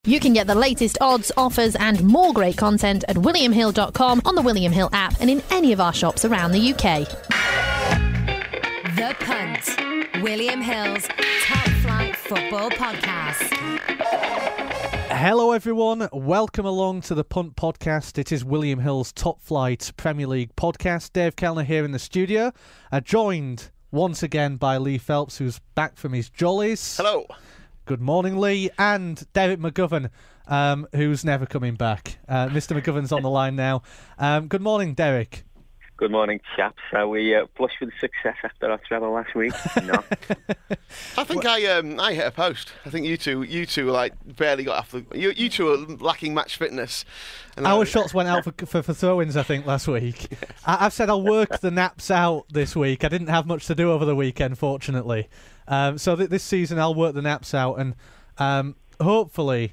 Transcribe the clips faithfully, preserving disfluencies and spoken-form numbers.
You can get the latest odds, offers and more great content at william hill dot com, on the William Hill app and in any of our shops around the U K. The Punt, William Hill's Top Flight Football Podcast. Hello everyone, welcome along to the Punt Podcast. It is William Hill's Top Flight Premier League podcast. Dave Kellner here in the studio, uh, joined once again by Lee Phelps, who's back from his jollies. Hello. Good morning, Lee. And Derek McGovern, um, who's never coming back. Uh, Mister McGovern's on the line now. Um, good morning, Derek. Good morning, chaps. Are we uh, flush with success after our treble last week? No. I think well, I um, I hit a post. I think you two you two like barely got off the. You, you two are lacking match fitness. And Our I, shots went out for, for, for throw-ins, I think, last week. Yes. I, I've said I'll work the naps out this week. I didn't have much to do over the weekend, fortunately. Um, so th- this season I'll work the naps out and um, hopefully...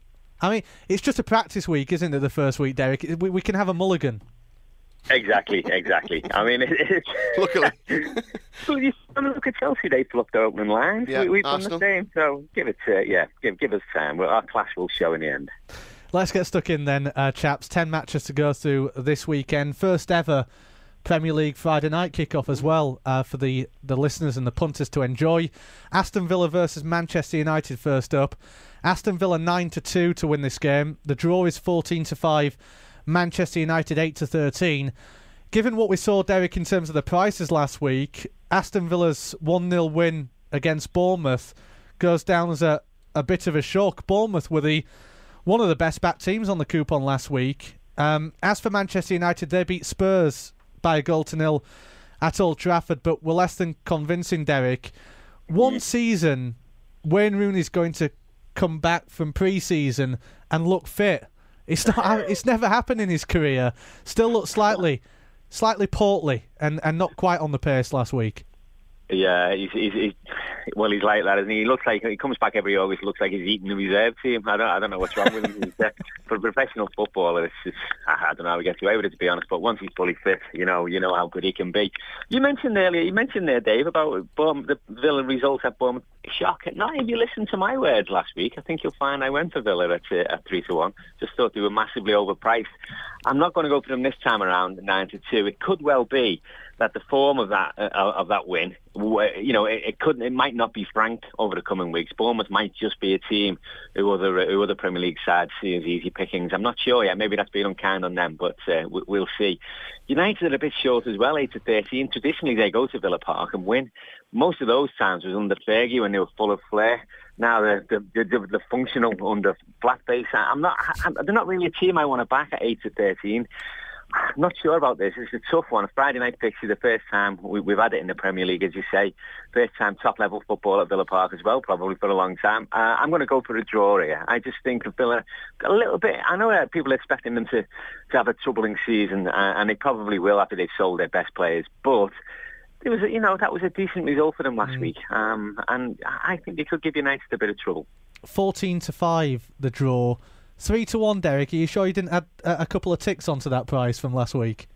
I mean, it's just a practice week, isn't it, the first week, Derek? We, we can have a mulligan. Exactly, exactly. I mean, it, it, luckily. Well, you I mean, look at Chelsea, they plucked their opening lines. Yeah, we, we've Arsenal. done the same, so give it, uh, yeah, give give us time. Well, our class will show in the end. Let's get stuck in then, uh, chaps. Ten matches to go through this weekend. First ever Premier League Friday night kickoff as well uh, for the, the listeners and the punters to enjoy. Aston Villa versus Manchester United first up. Aston Villa nine to two to win this game. The draw is fourteen to five. Manchester United eight to thirteen. Given what we saw, Derek, in terms of the prices last week, Aston Villa's one nil win against Bournemouth goes down as a, a bit of a shock. Bournemouth were the one of the best back teams on the coupon last week. Um, as for Manchester United, they beat Spurs by a goal to nil at Old Trafford, but were less than convincing, Derek. One season, Wayne Rooney's going to come back from pre-season and look fit. It's not. It's never happened in his career. Still looks slightly, slightly portly and, and not quite on the pace last week. Yeah, he's, he's, he's well, he's like that, isn't he? He looks like he comes back every August. Looks like he's eating the reserve team. I don't, I don't know what's wrong with him. He's, uh, for a professional footballer, it's just, I don't know how he gets away with it, to be honest. But once he's fully fit, you know, you know how good he can be. You mentioned earlier, you mentioned there, Dave, about Bournemouth, the Villa results at Bournemouth. Shock! Now, if you listen to my words last week, I think you'll find I went for Villa at, uh, at three to one. Just thought they were massively overpriced. I'm not going to go for them this time around, nine to two. It could well be that the form of that uh, of that win, you know, it, it couldn't, it might not be franked over the coming weeks. Bournemouth might just be a team who other who other Premier League sides see as easy pickings. I'm not sure yet. Maybe that's being unkind on them, but uh, we, we'll see. United are a bit short as well, eight to thirteen. Traditionally, they go to Villa Park and win. Most of those times was under Fergie when they were full of flair. Now they're, they're, they're, they're functional under flat base. I'm not. I'm, they're not really a team I want to back at eight to thirteen. I'm not sure about this. It's a tough one. A Friday night fixture, the first time we, we've had it in the Premier League, as you say. First time top-level football at Villa Park as well, probably for a long time. Uh, I'm going to go for a draw here. I just think of Villa a little bit. I know that people are expecting them to, to have a troubling season, uh, and they probably will after they've sold their best players. But it was, a, you know, that was a decent result for them last mm. week, um, and I think they could give United a bit of trouble. Fourteen to five, the draw. Three to one, Derek. Are you sure you didn't add a couple of ticks onto that price from last week?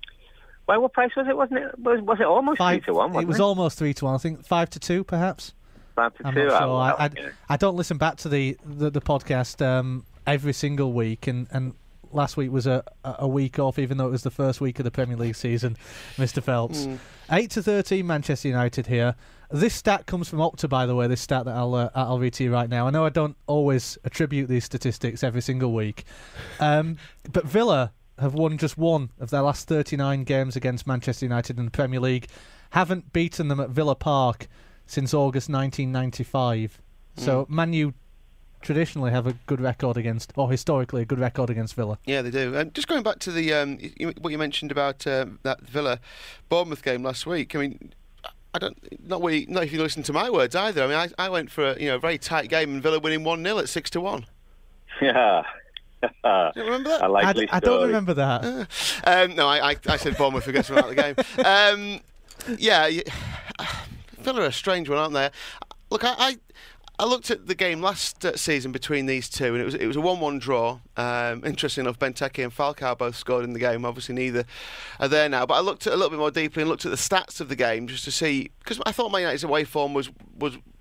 Well, what price was it? Wasn't it? Was, was it almost five, three to one? Wasn't it was it? almost three to one. I think five to two, perhaps. Five to I'm two. not sure. I, I, yeah. I don't listen back to the the, the podcast um, every single week, and, and last week was a a week off, even though it was the first week of the Premier League season. Mister Phelps, mm. eight to thirteen, Manchester United here. This stat comes from Opta, by the way, this stat that I'll uh, I'll read to you right now. I know I don't always attribute these statistics every single week, um, but Villa have won just one of their last thirty-nine games against Manchester United in the Premier League, haven't beaten them at Villa Park since August nineteen ninety-five. Mm. So Man U traditionally have a good record against, or historically a good record against Villa. Yeah, they do. And just going back to the um, you, what you mentioned about um, that Villa Bournemouth game last week, I mean, I don't not really, not if you listen to my words either. I mean, I, I went for a you know very tight game and Villa winning one nil at six to one. Yeah. Do you remember that? I, I, d- I don't remember that. Uh, um, no, I, I, I said Bournemouth were going to run out of the game. Um, yeah, Villa are a strange one, aren't they? Look, I, I, I looked at the game last uh, season between these two, and it was it was a one one draw. Um, interesting enough, Benteke and Falcao both scored in the game. Obviously, neither are there now. But I looked at a little bit more deeply and looked at the stats of the game just to see, because I thought Man United's away form was was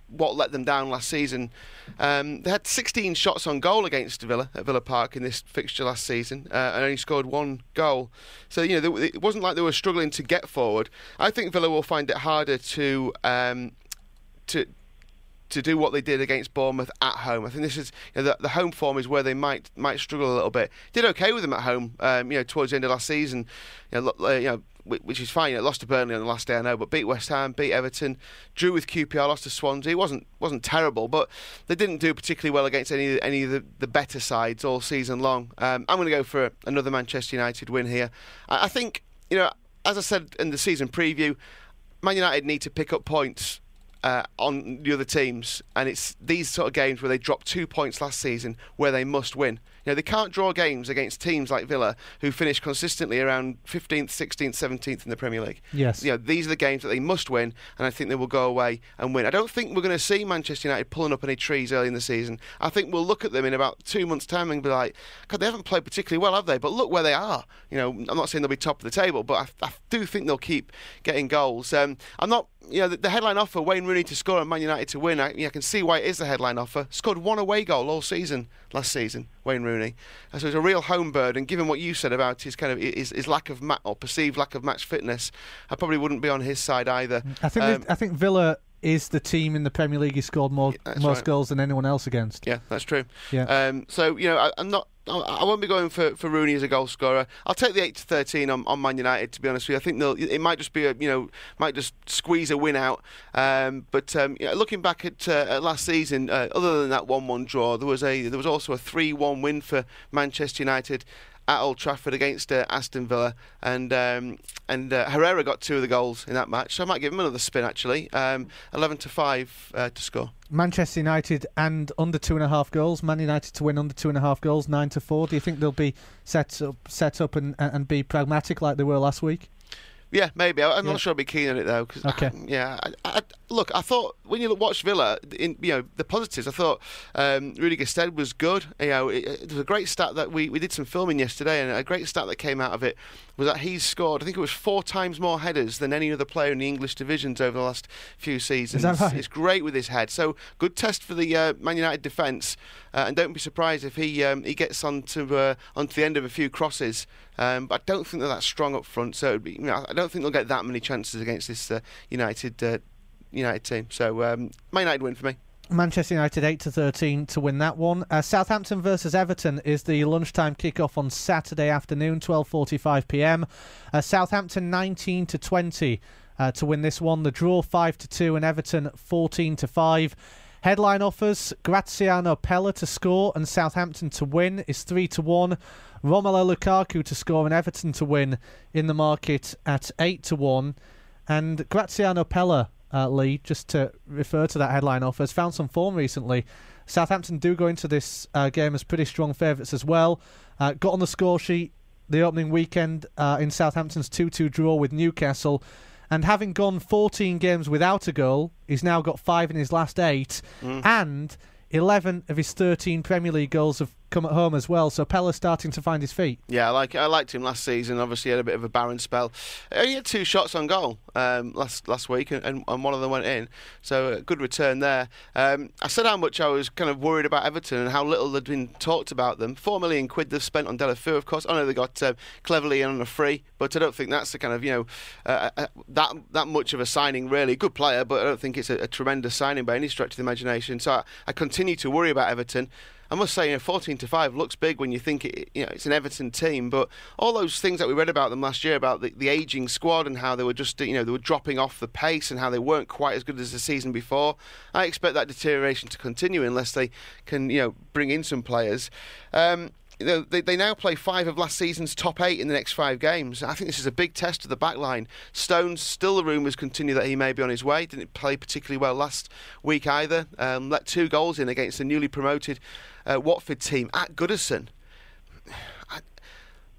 what let them down last season. Um, they had sixteen shots on goal against Villa at Villa Park in this fixture last season, uh, and only scored one goal. So you know, they, it wasn't like they were struggling to get forward. I think Villa will find it harder to um, to. to do what they did against Bournemouth at home. I think this is you know, the, the home form is where they might might struggle a little bit. Did okay with them at home, um, you know, towards the end of last season, you know, uh, you know which is fine. You know, lost to Burnley on the last day, I know, but beat West Ham, beat Everton, drew with Q P R, lost to Swansea. It wasn't wasn't terrible, but they didn't do particularly well against any any of the, the better sides all season long. Um, I'm going to go for another Manchester United win here. I, I think you know, as I said in the season preview, Man United need to pick up points Uh, on the other teams, and it's these sort of games where they dropped two points last season where they must win. You know, they can't draw games against teams like Villa who finish consistently around fifteenth, sixteenth, seventeenth in the Premier League. Yes. You know, these are the games that they must win, and I think they will go away and win. I don't think we're going to see Manchester United pulling up any trees early in the season. I think we'll look at them in about two months' time and be like, God, they haven't played particularly well, have they? But look where they are. You know, I'm not saying they'll be top of the table, but I, I do think they'll keep getting goals. Um, I'm not, you know, the, the headline offer, Wayne Rooney to score and Man United to win, I, you know, I can see why it is the headline offer. Scored one away goal all season last season, Wayne Rooney. And so he's a real home bird, and given what you said about his kind of his, his lack of ma- or perceived lack of match fitness, I probably wouldn't be on his side either. I think um, I think Villa is the team in the Premier League who scored more That's most right. goals than anyone else against. Yeah, that's true. Yeah. Um, so you know, I, I'm not. I won't be going for, for Rooney as a goal scorer. I'll take the eight to thirteen on, on Man United. To be honest with you, I think they'll. It might just be a you know might just squeeze a win out. Um, but um, you know, looking back at, uh, at last season, uh, other than that one one draw, there was a there was also a three one win for Manchester United at Old Trafford against uh, Aston Villa, and um, and uh, Herrera got two of the goals in that match. So I might give him another spin actually. Um, Eleven to five uh, to score. Manchester United and under two and a half goals. Man United to win under two and a half goals, nine to four. Do you think they'll be set up, set up and and be pragmatic like they were last week? Yeah, maybe. I'm Yeah. not sure I'd be keen on it though. Cause Okay. I, yeah, I, I, look, I thought when you watch Villa, in you know the positives, I thought um, Rudy Gestede was good. You know, it, it was a great stat that we, we did some filming yesterday, and a great stat that came out of it was that he's scored, I think it was four times more headers than any other player in the English divisions over the last few seasons. Is that right? He's great with his head. So good test for the uh, Man United defence, uh, and don't be surprised if he um, he gets onto uh, onto the end of a few crosses. Um, but I don't think they're that strong up front, so it'd be, you know, I don't think they'll get that many chances against this uh, United uh, United team. So um, Man United win for me. Manchester United eight to thirteen to win that one. Uh, Southampton versus Everton is the lunchtime kickoff on Saturday afternoon, twelve forty-five p m. Uh, Southampton nineteen to twenty uh, to win this one. The draw five to two, and Everton fourteen to five. Headline offers: Graziano Pella to score and Southampton to win is three to one. Romelu Lukaku to score and Everton to win in the market at eight to one. And Graziano Pella, uh, Lee, just to refer to that headline offer, has found some form recently. Southampton do go into this uh, game as pretty strong favourites as well. Uh, got on the score sheet the opening weekend uh, in Southampton's two two draw with Newcastle. And having gone fourteen games without a goal, he's now got five in his last eight. Mm. And eleven of his thirteen Premier League goals have come at home as well. So Pella's starting to find his feet. Yeah, I like I liked him last season. Obviously, he had a bit of a barren spell. He had two shots on goal um, last last week, and, and one of them went in. So a good return there. Um, I said how much I was kind of worried about Everton and how little had been talked about them. Four million quid they've spent on Deulofeu, of course. I know they got uh, Cleverley in on a free, but I don't think that's the kind of you know uh, uh, that that much of a signing really. Good player, but I don't think it's a, a tremendous signing by any stretch of the imagination. So I, I continue to worry about Everton. I must say, you know, fourteen to five looks big when you think it, you know, it's an Everton team, but all those things that we read about them last year about the, the ageing squad and how they were just, you know, they were dropping off the pace and how they weren't quite as good as the season before. I expect that deterioration to continue unless they can, you know, bring in some players. Um, You know, they, they now play five of last season's top eight in the next five games. I think this is a big test of the back line. Stones, still the rumours continue that he may be on his way. Didn't play particularly well last week either. Um, let two goals in against the newly promoted uh, Watford team at Goodison. I,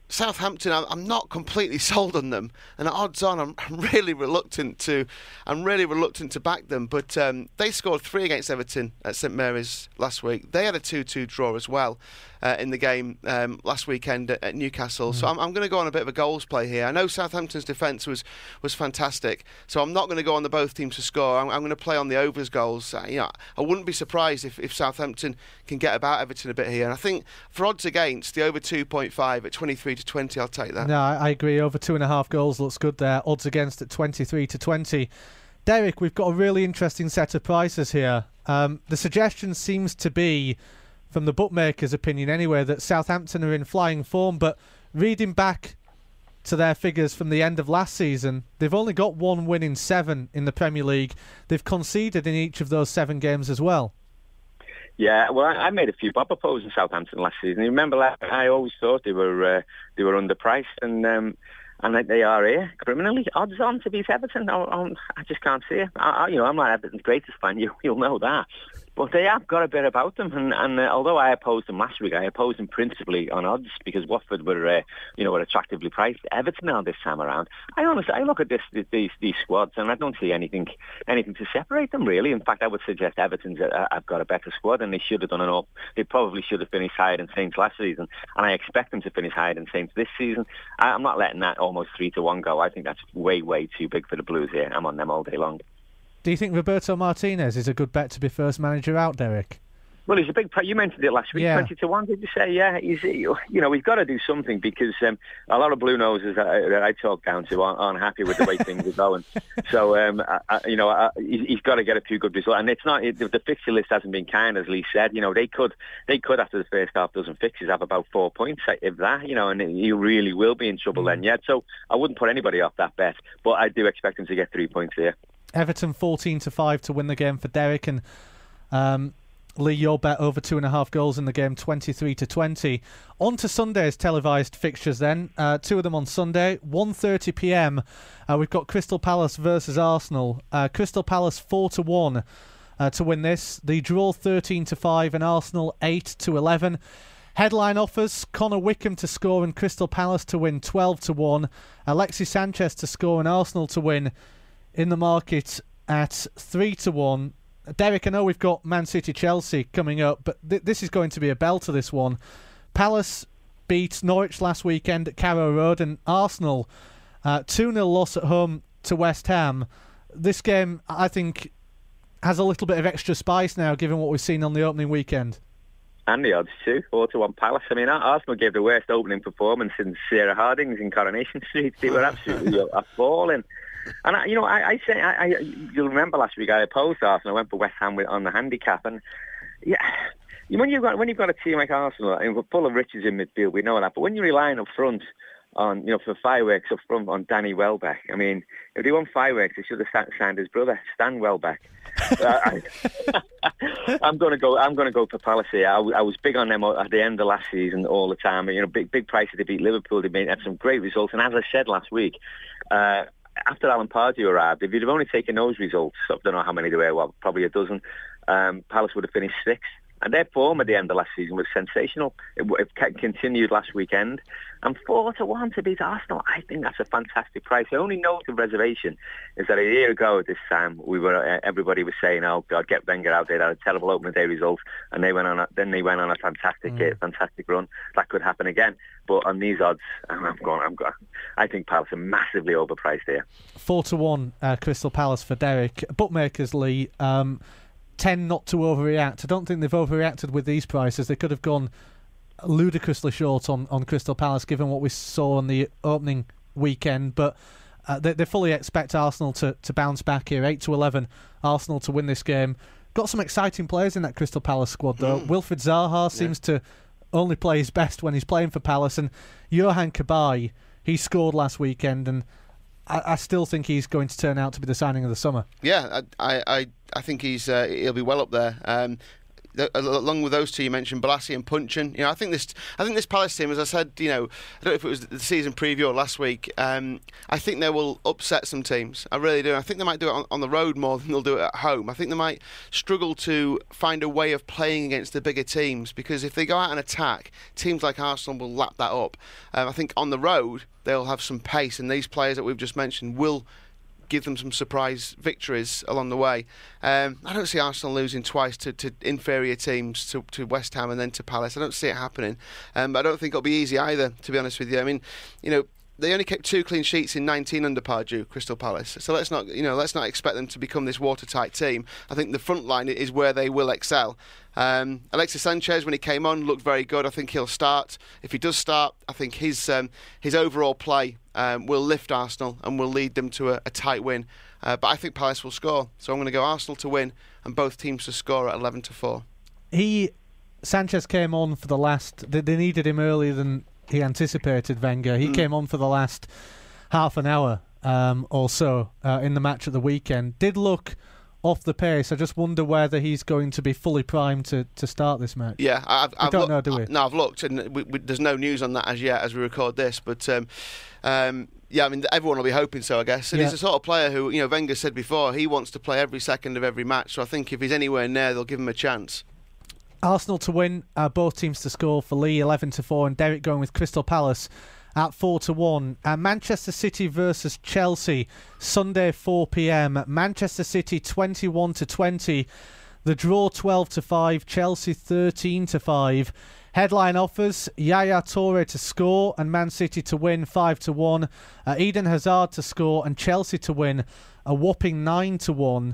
Southampton, I'm, I'm not completely sold on them, and at odds on, I'm, I'm really reluctant to, I'm really reluctant to back them. But um, they scored three against Everton at St Mary's last week. They had a two-two draw as well uh, in the game um, last weekend at, at Newcastle. Mm. So I'm, I'm going to go on a bit of a goals play here. I know Southampton's defence was was fantastic, so I'm not going to go on the both teams to score. I'm, I'm going to play on the overs goals. Uh, you know, I wouldn't be surprised if, if Southampton can get about Everton a bit here. And I think for odds against, the over two point five at twenty-three to twenty, I'll take that. No, I agree. Over two and a half goals looks good there. Odds against at twenty-three to twenty. Derek, we've got a really interesting set of prices here. Um, the suggestion seems to be, from the bookmakers' opinion anyway, that Southampton are in flying form, but reading back to their figures from the end of last season, they've only got one win in seven in the Premier League. They've conceded in each of those seven games as well. Yeah, well, I, I made a few Bob propos in Southampton last season. You remember, like, I always thought they were uh, they were underpriced, and um, and they are here criminally odds on to beat Everton. I, I just can't see it. I, I, you know, I'm not Everton's greatest fan. You, you'll know that. But they have got a bit about them, and, and uh, although I opposed them last week, I opposed them principally on odds because Watford were, uh, you know, were attractively priced. Everton now this time around, I honestly, I look at this, these these squads, and I don't see anything anything to separate them really. In fact, I would suggest Everton's uh, have got a better squad, and they should have done an all. They probably should have finished higher than Saints last season, and I expect them to finish higher than Saints this season. I, I'm not letting that almost three to one go. I think that's way way too big for the Blues here. I'm on them all day long. Do you think Roberto Martinez is a good bet to be first manager out, Derek? Well, he's a big. You mentioned it last week, yeah. twenty to one. Did you say? Yeah, he's. You know, we've got to do something because um, a lot of blue noses that I, that I talk down to aren't, aren't happy with the way things are going. So, um, I, I, you know, I, he's got to get a few good results. And it's not it, the fixture list hasn't been kind, as Lee said. You know, they could they could after the first half dozen fixtures have about four points if that. You know, and he really will be in trouble mm. then. Yet, so I wouldn't put anybody off that bet. But I do expect him to get three points here. Everton fourteen to five to win the game for Derek, and um, Lee, your bet over two and a half goals in the game, twenty-three to twenty. On to Sunday's televised fixtures then. Uh, two of them on Sunday, one thirty p m. Uh, we've got Crystal Palace versus Arsenal. Uh, Crystal Palace four to one uh, to win this. The draw thirteen to five, and Arsenal eight to eleven. Headline offers: Connor Wickham to score and Crystal Palace to win twelve to one. Alexis Sanchez to score and Arsenal to win in the market at three to one. Derek, I know we've got Man City Chelsea coming up, but th- this is going to be a belter, this one. Palace beat Norwich last weekend at Carrow Road, and Arsenal uh, two nil loss at home to West Ham. This game, I think, has a little bit of extra spice now, given what we've seen on the opening weekend. And the odds too, four to one Palace. I mean, Arsenal gave the worst opening performance since Sarah Harding's in Coronation Street. They were absolutely appalling. And I, you know, I, I say, I, I, you'll remember last week I opposed Arsenal. I went for West Ham with, on the handicap, and yeah, when you've got when you've got a team like Arsenal, and we're full of riches in midfield, we know that. But when you're relying up front on, you know, for fireworks up front on Danny Welbeck, I mean, if they want fireworks, they should have signed his brother, Stan Welbeck. uh, I, I'm going to go. I'm going to go for Palace here. I, I was big on them at the end of last season all the time. You know, big big prices. They beat Liverpool. They made had some great results, and as I said last week. Uh, After Alan Pardew arrived, if you'd have only taken those results, I don't know how many there were, well, probably a dozen, um, Palace would have finished sixth. And their form at the end of last season was sensational. It, it continued last weekend. And four to one to beat Arsenal, I think that's a fantastic price. The only note of reservation is that a year ago at this time, we were uh, everybody was saying, "Oh God, get Wenger out there." They had a terrible opening day result, and they went on. A, then they went on a fantastic, mm. uh, fantastic run. That could happen again. But on these odds, I'm going. I'm going. I think Palace are massively overpriced here. Four to one, uh, Crystal Palace for Derek. Bookmakers, Lee. Um, tend not to overreact. I don't think they've overreacted with these prices. They could have gone ludicrously short on, on Crystal Palace given what we saw on the opening weekend, but uh, they, they fully expect Arsenal to, to bounce back here. eight to eleven, Arsenal to win this game. Got some exciting players in that Crystal Palace squad though. Mm. Wilfried Zaha seems yeah. to only play his best when he's playing for Palace, and Johan Cabaye, he scored last weekend, and I, I still think he's going to turn out to be the signing of the summer. Yeah, I I, I think he's uh, he'll be well up there. Um, th- along with those two you mentioned, Balassi and Punchin. You know, I think this, I think this Palace team, as I said, you know, I don't know if it was the season preview or last week. Um, I think they will upset some teams. I really do. I think they might do it on, on the road more than they'll do it at home. I think they might struggle to find a way of playing against the bigger teams, because if they go out and attack, teams like Arsenal will lap that up. Um, I think on the road they'll have some pace, and these players that we've just mentioned will give them some surprise victories along the way. Um, I don't see Arsenal losing twice to, to inferior teams, to, to West Ham and then to Palace. I don't see it happening. Um, I don't think it'll be easy either, to be honest with you. I mean, you know, they only kept two clean sheets in nineteen under Pardew, Crystal Palace. So let's not, you know, let's not expect them to become this watertight team. I think the front line is where they will excel. Um, Alexis Sanchez, when he came on, looked very good. I think he'll start. If he does start, I think his um, his overall play um, will lift Arsenal and will lead them to a, a tight win. Uh, but I think Palace will score. So I'm going to go Arsenal to win and both teams to score at eleven to four. He, Sanchez came on for the last... They, they needed him earlier than he anticipated, Wenger. He mm. came on for the last half an hour um, or so uh, in the match at the weekend. Did look off the pace. I just wonder whether he's going to be fully primed to, to start this match. Yeah, I've, I've we don't look, know, do we? No, I've looked, and we, we, there's no news on that as yet as we record this. But um, um, yeah, I mean, everyone will be hoping so, I guess. And yeah. he's the sort of player who, you know, Wenger said before, he wants to play every second of every match. So I think if he's anywhere near, they'll give him a chance. Arsenal to win, uh, both teams to score for Lee, eleven to four, and Derek going with Crystal Palace at four to one. Uh, Manchester City versus Chelsea, Sunday four p.m. Manchester City twenty-one to twenty, the draw twelve to five, Chelsea thirteen to five. Headline offers: Yaya Toure to score and Man City to win five to one. Uh, Eden Hazard to score and Chelsea to win a whopping nine to one.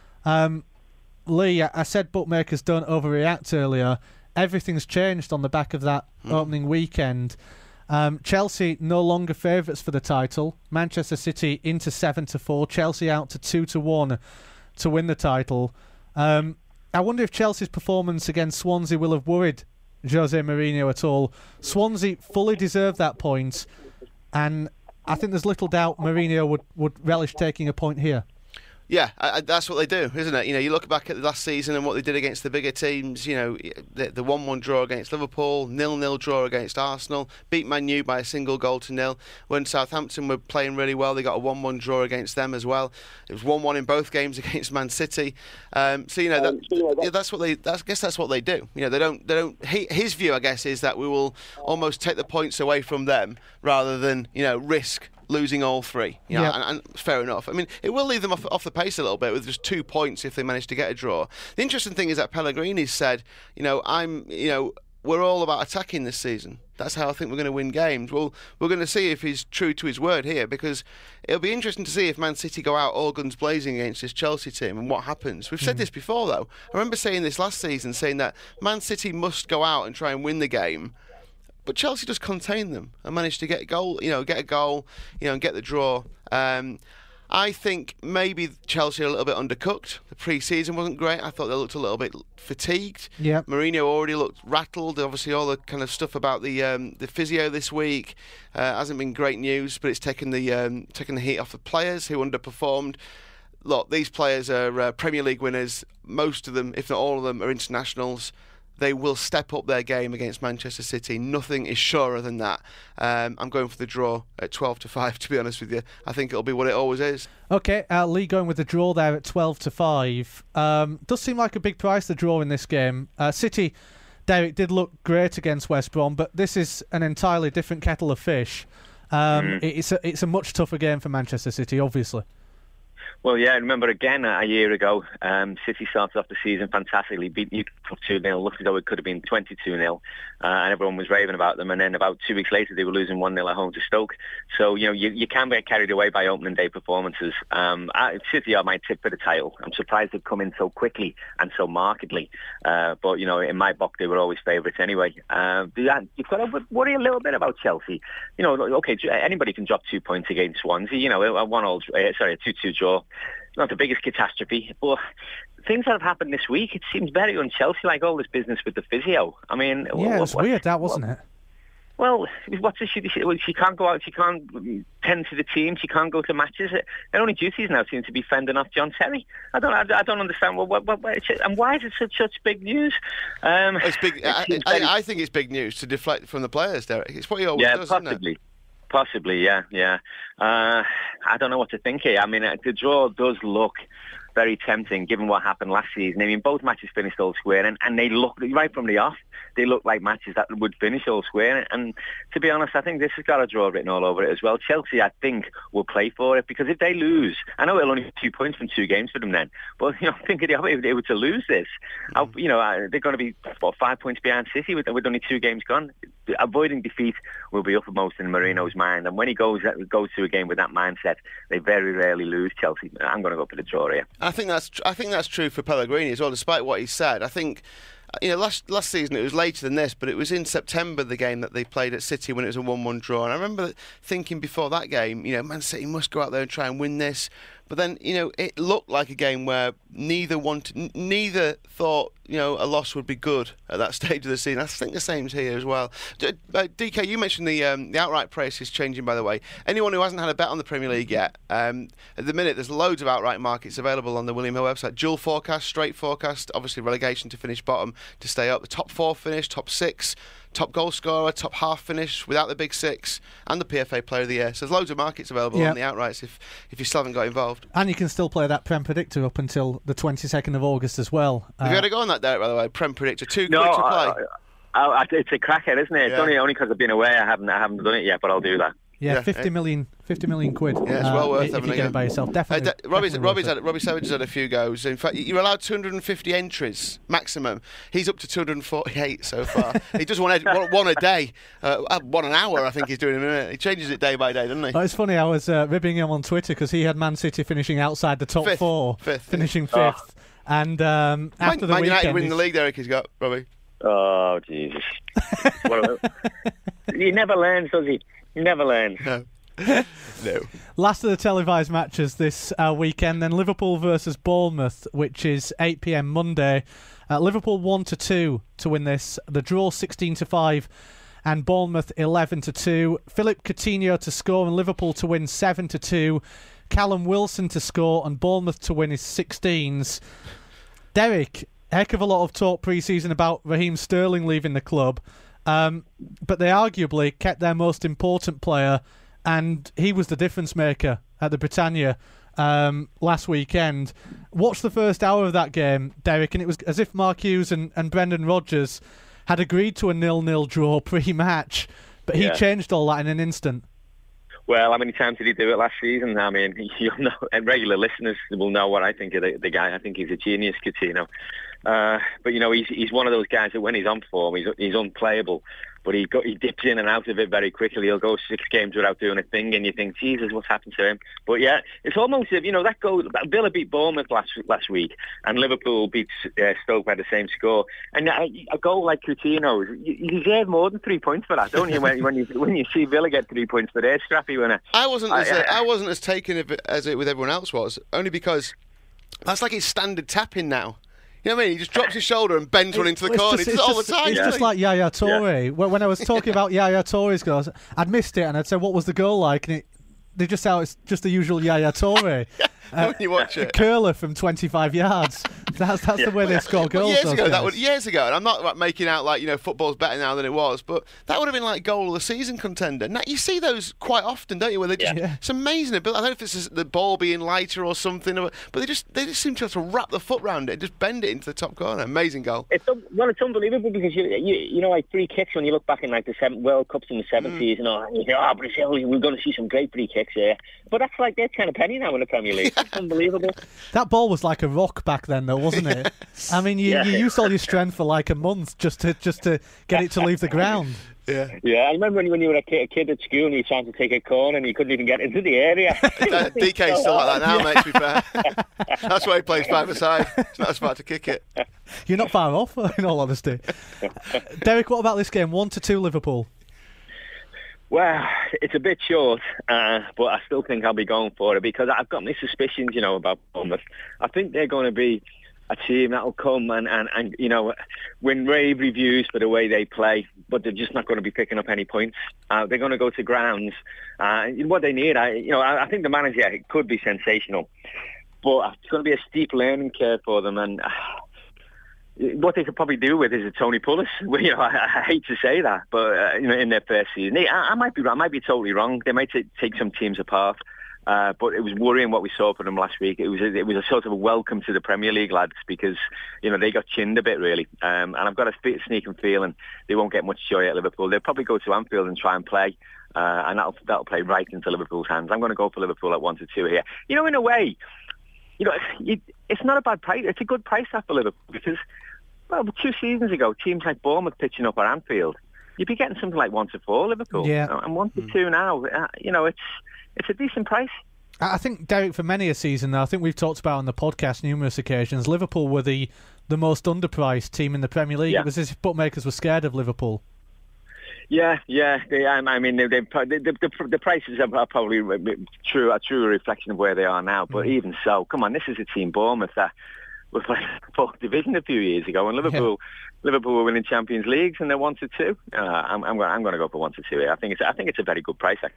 Um, Lee, I said bookmakers don't overreact earlier. Everything's changed on the back of that mm. opening weekend. Um, Chelsea no longer favourites for the title. Manchester City into seven to four. Chelsea out to two to one to win the title. Um, I wonder if Chelsea's performance against Swansea will have worried Jose Mourinho at all. Swansea fully deserved that point, and I think there's little doubt Mourinho would, would relish taking a point here. Yeah, I, I, that's what they do, isn't it? You know, you look back at the last season and what they did against the bigger teams. You know, the, the one one draw against Liverpool, nil nil draw against Arsenal, beat Man U by a single goal to nil. When Southampton were playing really well, they got a one one draw against them as well. It was one one in both games against Man City. Um, so you know, that, yeah, that's what they. That's, I guess that's what they do. You know, they don't. They don't. He, his view, I guess, is that we will almost take the points away from them rather than, you know, risk losing all three. You know, yeah. and, and fair enough. I mean, it will leave them off, off the pace a little bit with just two points if they manage to get a draw. The interesting thing is that Pellegrini's said, you know, I'm, you know, we're all about attacking this season. That's how I think we're going to win games. Well, we're going to see if he's true to his word here, because it'll be interesting to see if Man City go out all guns blazing against this Chelsea team and what happens. We've said mm. this before, though. I remember saying this last season, saying that Man City must go out and try and win the game. But Chelsea just contained them and managed to get a goal, you know, get a goal, you know, and get the draw. Um, I think maybe Chelsea are a little bit undercooked. The pre-season wasn't great. I thought they looked a little bit fatigued. Yeah. Mourinho already looked rattled. Obviously, all the kind of stuff about the um, the physio this week uh, hasn't been great news, but it's taken the um, taken the heat off the players who underperformed. Look, these players are uh, Premier League winners. Most of them, if not all of them, are internationals. They will step up their game against Manchester City. Nothing is surer than that. Um, I'm going for the draw at twelve to five, to be honest with you. I think it'll be what it always is. Okay, uh, Lee going with the draw there at twelve to five. Um, does seem like a big price, the draw in this game. Uh, City, Derek, did look great against West Brom, but this is an entirely different kettle of fish. Um, mm. It's a, it's a much tougher game for Manchester City, obviously. Well, yeah, I remember again a year ago, um, City started off the season fantastically, beat Newcastle two nil, looked as though it could have been twenty-two nil, uh, and everyone was raving about them, and then about two weeks later they were losing one nil at home to Stoke. So, you know, you, you can get carried away by opening day performances. Um, City are my tip for the title. I'm surprised they've come in so quickly and so markedly, uh, but, you know, in my book they were always favourites anyway. Uh, you've got to worry a little bit about Chelsea. You know, okay, anybody can drop two points against Swansea, you know, a one all, uh, sorry, a two two draw. Not the biggest catastrophe, but things that have happened this week, it seems very un-Chelsea, like all this business with the physio. I mean... Yeah, it was what, weird, that, wasn't what, it? Well, what's the, she, she, she can't go out, she can't tend to the team, she can't go to matches. Her only duties now seem to be fending off John Terry. I don't I, I don't understand what, what, what, what and why is it such, such big news? Um, it's big. it I, very, I, I think it's big news to deflect from the players, Derek. It's what he always yeah, does, possibly. isn't it? Possibly, yeah, yeah. Uh, I don't know what to think here. I mean, the draw does look very tempting given what happened last season. I mean, both matches finished all square, and, and they look, right from the off, they look like matches that would finish all square. And, and to be honest, I think this has got a draw written all over it as well. Chelsea, I think, will play for it, because if they lose, I know it'll only be two points from two games for them then, but, you know, think of the other, if they were to lose this, mm. I, you know, they're going to be, what, five points behind City with, with only two games gone. Avoiding defeat will be uppermost in Mourinho's mind, and when he goes goes to a game with that mindset, they very rarely lose. Chelsea, I'm going to go for the draw here. I think that's I think that's true for Pellegrini as well. Despite what he said, I think, you know, last last season it was later than this, but it was in September, the game that they played at City, when it was a one one draw. And I remember thinking before that game, you know, Man City must go out there and try and win this. But then, you know, it looked like a game where neither wanted, n- neither thought, you know, a loss would be good at that stage of the season. I think the same's here as well. D- uh, D K, you mentioned the um, the outright price is changing, by the way. Anyone who hasn't had a bet on the Premier League yet, um, at the minute there's loads of outright markets available on the William Hill website. Dual forecast, straight forecast, obviously relegation to finish bottom, to stay up. The top four finish, top six, top goal scorer, top half finish without the big six, and the P F A Player of the Year. So there's loads of markets available yep. on the outrights if, if you still haven't got involved. And you can still play that Prem Predictor up until the twenty-second of August as well. Have uh, you had a go on that, Derek, by the way? Prem Predictor, two no, quid to play. I, I, I, it's a cracker, isn't it? It's yeah. only only because I've been away. I haven't I haven't done it yet, but I'll do that. Yeah, Yeah, fifty eh? million, fifty million quid. Yeah, it's well uh, worth if having you a get go. it by yourself. Definitely. Uh, D- Robbie's, definitely Robbie's worth had, Robbie Savage has had a few goes. In fact, you're allowed two hundred fifty entries maximum. He's up to two hundred forty-eight so far. He does one, ed- one, one a day, uh, one an hour. I think he's doing in a minute. He changes it day by day, doesn't he? Oh, it's funny. I was uh, ribbing him on Twitter because he had Man City finishing outside the top Fifth. four, Fifth. finishing Oh. fifth, and um, after Man, the Man weekend, United winning the he's- league, Derek, he's got, Robbie. Oh Jesus! What a- he never learns, does he? He never learns. No. No. Last of the televised matches this uh, weekend, then Liverpool versus Bournemouth, which is eight p.m. Monday. Uh, Liverpool one to two to win this. The draw sixteen to five, and Bournemouth eleven to two. Philip Coutinho to score and Liverpool to win seven to two. Callum Wilson to score and Bournemouth to win his sixteens. Derek, heck of a lot of talk pre-season about Raheem Sterling leaving the club, um, but they arguably kept their most important player, and he was the difference maker at the Britannia um, last weekend. Watched the first hour of that game, Derek, and it was as if Mark Hughes and, and Brendan Rodgers had agreed to a nil-nil draw pre-match, but he Yeah. changed all that in an instant. Well, how many times did he do it last season? I mean, you'll know, and regular listeners will know what I think of the, the guy. I think he's a genius, Coutinho. Uh, but, you know, he's he's one of those guys that when he's on form, he's he's unplayable. But he go, he dips in and out of it very quickly. He'll go six games without doing a thing, and you think, Jesus, what's happened to him? But yeah, it's almost, you know, that goal. Villa beat Bournemouth last last week, and Liverpool beat uh, Stoke by the same score. And a, a goal like Coutinho, you, you deserve more than three points for that, don't you? When, when you when you see Villa get three points for their scrappy winner. I wasn't I, as uh, I, I wasn't as taken of it as it with everyone else was, only because that's like his standard tapping now. You know what I mean? He just drops his shoulder and bends one into the It's corner. just- He does it's it all just- the time. It's doesn't just he? like Yaya Toure. When when I was talking about Yaya Toure's goals, I'd missed it and I'd say, what was the goal like? And it, they just say, oh, it's just the usual Yaya Toure. uh, when you watch it. Curler from twenty-five yards. That's that's the way they score Well, goals. years those ago, that guys. would years ago, and I'm not like, making out like you know football's better now than it was, but that would have been like goal of the season contender. Now you see those quite often, don't you? Where they just Yeah. it's amazing. But I don't know if it's just the ball being lighter or something, but they just they just seem to have to wrap the foot round it, and just bend it into the top corner. Amazing goal. It's un- well, it's unbelievable because you, you you know like free kicks when you look back in like the seven World Cups in the seventies and all, and you think, oh, Brazil, we're going to see some great free kicks here. But that's like they're kind of penny now in the Premier League. It's unbelievable. That ball was like a rock back then, though, wasn't it? I mean, you, Yeah. you used all your strength for like a month just to just to get it to leave the ground. Yeah. Yeah, I remember when you, when you were a kid, a kid at school and you were trying to take a corner and you couldn't even get into the area. Uh, D K's still like that now, mate. To be fair, that's why he plays five-a-side. It's not smart to kick it. You're not far off, in all honesty. Uh, Derek, what about this game? One to two, Liverpool. Well, it's a bit short, uh, but I still think I'll be going for it because I've got my suspicions, you know, about Bournemouth. I think they're going to be a team that'll come and, and, and you know, win rave reviews for the way they play, but they're just not going to be picking up any points. Uh, they're going to go to grounds. Uh, what they need, I, you know, I, I think the manager it could be sensational, but it's going to be a steep learning curve for them. And uh, what they could probably do with is a Tony Pulis. You know, I, I hate to say that, but uh, you know, in their first season, they, I, I might be, I might be totally wrong. They might t- take some teams apart. Uh, but it was worrying what we saw for them last week. It was a, it was a sort of a welcome to the Premier League, lads, because you know they got chinned a bit really. Um, and I've got a sneaking feeling they won't get much joy at Liverpool. They'll probably go to Anfield and try and play, uh, and that'll that'll play right into Liverpool's hands. I'm going to go for Liverpool at one to two here. You know, in a way, you know, it, it's not a bad price. It's a good price for Liverpool because, well, two seasons ago, teams like Bournemouth pitching up at Anfield, you'd be getting something like one to four Liverpool. Yeah. And one to two now. Uh, you know, it's. It's a decent price. I think, Derek, for many a season now, I think we've talked about on the podcast numerous occasions, Liverpool were the, the most underpriced team in the Premier League. Yeah. It was as if bookmakers were scared of Liverpool. Yeah, yeah. They, um, I mean, they, they, the, the, the prices are, are probably true, a true reflection of where they are now. But mm. even so, come on, this is a team, Bournemouth, that were playing fourth division a few years ago, and Liverpool, yeah. Liverpool were winning Champions Leagues, and they're one to two. Uh, I'm, I'm, I'm going to go for one to two here. I think it's, I think it's a very good price.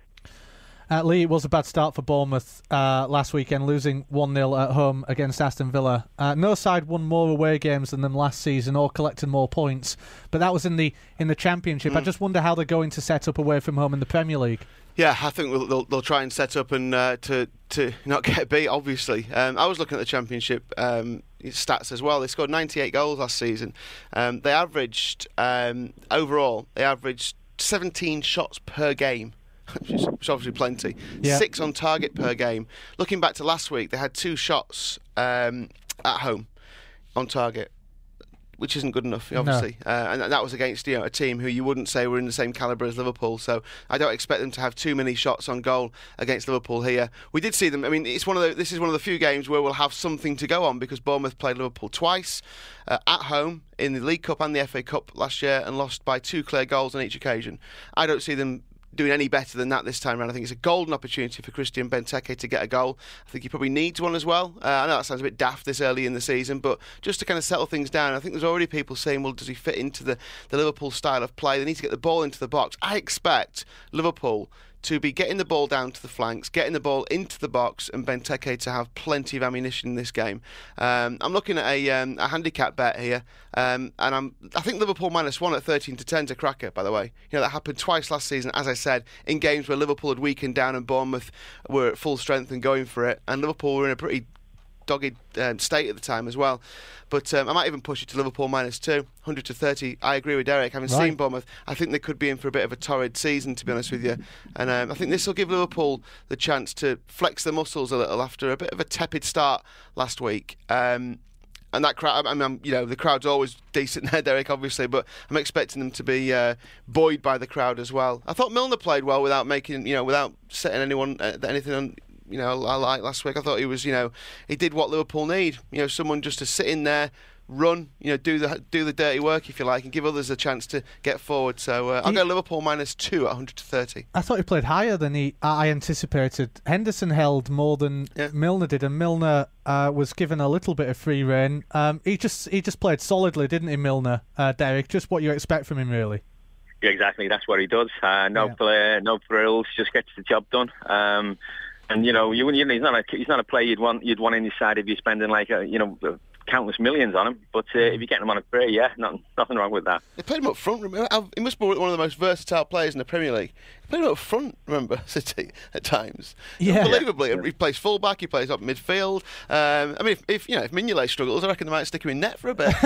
Uh, Lee, it was a bad start for Bournemouth uh, last weekend, losing one nil at home against Aston Villa. Uh, no side won more away games than them last season or collected more points, but that was in the in the Championship. Mm. I just wonder how they're going to set up away from home in the Premier League. Yeah, I think we'll, they'll, they'll try and set up and uh, to to not get beat, obviously. Um, I was looking at the Championship um, stats as well. They scored ninety-eight goals last season. Um, they averaged, um, overall, they averaged seventeen shots per game. Which is obviously plenty. Yeah. Six on target per game. Looking back to last week, they had two shots um, at home on target, which isn't good enough, obviously. No. Uh, and that was against you know a team who you wouldn't say were in the same calibre as Liverpool. So I don't expect them to have too many shots on goal against Liverpool here. We did see them. I mean, it's one of the, this is one of the few games where we'll have something to go on because Bournemouth played Liverpool twice uh, at home in the League Cup and the F A Cup last year and lost by two clear goals on each occasion. I don't see them doing any better than that this time around. I think it's a golden opportunity for Christian Benteke to get a goal. I think he probably needs one as well. Uh, I know that sounds a bit daft this early in the season, but just to kind of settle things down, I think there's already people saying, well, does he fit into the, the Liverpool style of play? They need to get the ball into the box. I expect Liverpool to be getting the ball down to the flanks, getting the ball into the box, and Benteke to have plenty of ammunition in this game. Um, I'm looking at a, um, a handicap bet here, um, and I'm, I think Liverpool minus one at thirteen to ten to cracker, by the way. You know, that happened twice last season, as I said, in games where Liverpool had weakened down and Bournemouth were at full strength and going for it, and Liverpool were in a pretty dogged um, state at the time as well. But um, I might even push it to Liverpool minus two, one hundred to thirty. I agree with Derek. Having right. seen Bournemouth, I think they could be in for a bit of a torrid season, to be honest with you. And um, I think this will give Liverpool the chance to flex their muscles a little after a bit of a tepid start last week. Um, and that crowd, I mean, you know, the crowd's always decent there, Derek, obviously, but I'm expecting them to be uh, buoyed by the crowd as well. I thought Milner played well without making, you know, without setting anyone uh, anything on. You know, I like last week. I thought he was, you know, he did what Liverpool need. You know, someone just to sit in there, run, you know, do the do the dirty work, if you like, and give others a chance to get forward. So uh, I'll go Liverpool minus two at one hundred to thirty. I thought he played higher than he I anticipated. Henderson held more than yeah. Milner did, and Milner uh, was given a little bit of free rein. Um, he just he just played solidly, didn't he, Milner? Uh, Derek, just what you expect from him, really. Yeah, exactly. That's what he does. Uh, no yeah. play, no frills, just gets the job done. Um, And you know, you, you know, he's not a he's not a player you'd want you'd want in your side if you're spending like a, you know countless millions on him. But uh, if you're getting him on a free, yeah, nothing nothing wrong with that. They played him up front. He must be one of the most versatile players in the Premier League. He played him up front. Remember, City at times. Yeah, unbelievably. Yeah. He plays fullback. He plays up midfield. Um, I mean, if, if you know if Mignolet struggles, I reckon they might stick him in net for a bit.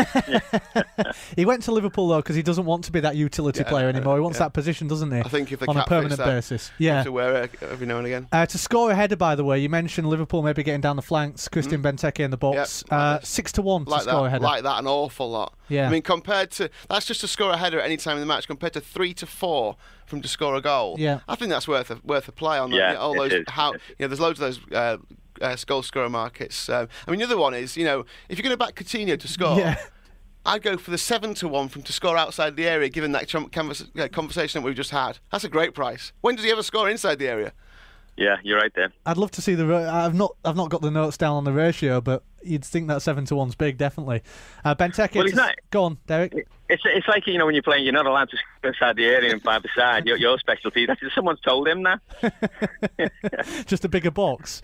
He went to Liverpool though because he doesn't want to be that utility yeah, player anymore. He wants yeah. that position, doesn't he? I think if the on a permanent that, basis, yeah, to wear it every now and again. Uh, to score a header, by the way, you mentioned Liverpool maybe getting down the flanks. Christian mm. Benteke in the box, yep, like uh, six to one to like score that, a header. Like that, an awful lot. Yeah. I mean, compared to that's just to score a header at any time in the match, compared to three to four from to score a goal. Yeah. I think that's worth a worth a play on. Yeah, you know, all those is. how you know, there's loads of those. Uh, uh, goal scorer markets. Um, I mean, the other one is, you know, if you're going to back Coutinho to score, yeah. I'd go for the seven to one from to score outside the area, given that canvas, uh, conversation that we've just had. That's a great price. When does he ever score inside the area? Yeah, you're right there. I'd love to see the. I've not. I've not got the notes down on the ratio, but you'd think that seven to one's big, definitely. Uh, Benteke. Well, he's not. Go on, Derek. It's it's like, you know, when you're playing, you're not allowed to go inside the area and five aside. Your your specialty. That's someone's told him that. Just a bigger box.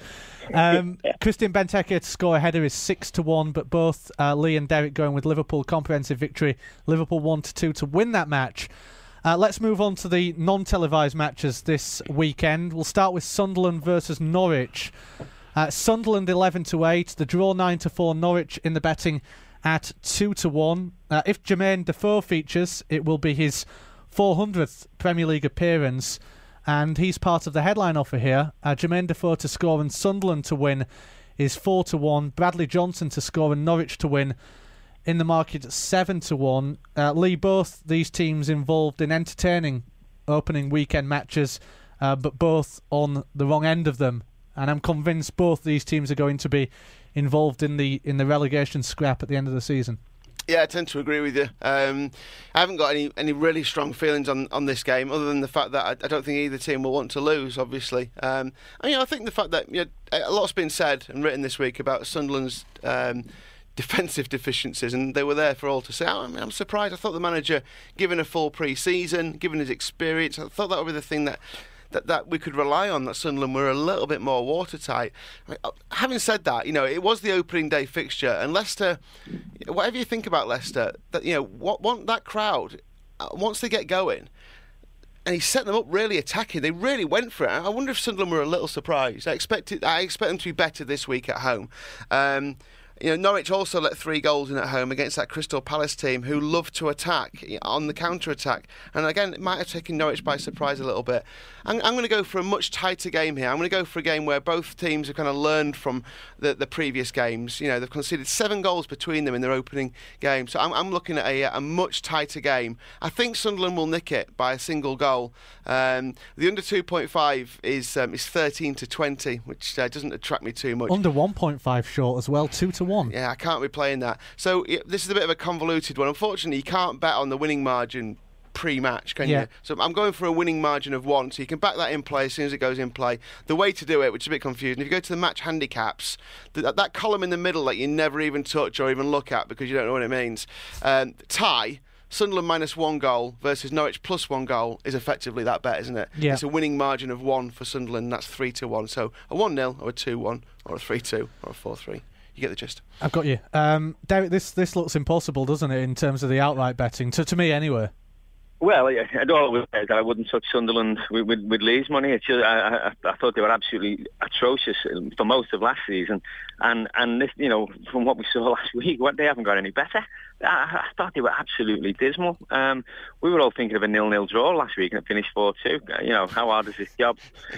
Um, yeah. Christian Benteke to score a header is six to one, but both uh, Lee and Derek going with Liverpool comprehensive victory. Liverpool one to two to win that match. Uh, let's move on to the non-televised matches this weekend. We'll start with Sunderland versus Norwich. Uh, Sunderland eleven to eight. The draw nine to four. Norwich in the betting at two to one. Uh, if Jermaine Defoe features, it will be his four hundredth Premier League appearance, and he's part of the headline offer here. Uh, Jermaine Defoe to score and Sunderland to win is four to one. Bradley Johnson to score and Norwich to win in the market at seven to one. Uh, Lee, both these teams involved in entertaining opening weekend matches, uh, but both on the wrong end of them. And I'm convinced both these teams are going to be involved in the in the relegation scrap at the end of the season. Yeah, I tend to agree with you. Um, I haven't got any, any really strong feelings on, on this game, other than the fact that I, I don't think either team will want to lose, obviously. Um, and, you know, I think the fact that, you know, a lot's been said and written this week about Sunderland's Um, defensive deficiencies, and they were there for all to see. I mean, I'm surprised. I thought the manager, given a full pre-season, given his experience, I thought that would be the thing that that, that we could rely on, that Sunderland were a little bit more watertight. I mean, having said that, you know, it was the opening day fixture, and Leicester, whatever you think about Leicester, that, you know, what want that crowd, uh, once they get going, and he set them up really attacking. They really went for it. I wonder if Sunderland were a little surprised. I expected, I expect them to be better this week at home. Um, You know, Norwich also let three goals in at home against that Crystal Palace team who love to attack on the counter-attack. And again, it might have taken Norwich by surprise a little bit. I'm, I'm going to go for a much tighter game here. I'm going to go for a game where both teams have kind of learned from the, the previous games. You know, they've conceded seven goals between them in their opening game. So I'm, I'm looking at a, a much tighter game. I think Sunderland will nick it by a single goal. Um, the under two point five is um, is thirteen to twenty, which uh, doesn't attract me too much. Under one point five short as well, two to one. Yeah, I can't be playing that. So yeah, this is a bit of a convoluted one. Unfortunately, you can't bet on the winning margin pre-match, can yeah. you? So I'm going for a winning margin of one, so you can back that in play as soon as it goes in play. The way to do it, which is a bit confusing, if you go to the match handicaps, that, that column in the middle that you never even touch or even look at because you don't know what it means, um, tie, Sunderland minus one goal versus Norwich plus one goal is effectively that bet, isn't it? Yeah. It's a winning margin of one for Sunderland, and that's three to one. So a one nil or a two one or a three two or a four three. You get the gist. I've got you. Um, Derek, this, this looks impossible, doesn't it, in terms of the outright betting? To, to me, anyway. Well, yeah, I'd always said that I wouldn't touch Sunderland with, with, with Lee's money. It's just, I, I, I thought they were absolutely atrocious for most of last season, and and this, you know, from what we saw last week, what they haven't got any better. I, I thought they were absolutely dismal. Um, we were all thinking of a nil-nil draw last week, and it finished four two. You know, how hard is this job?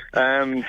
Um,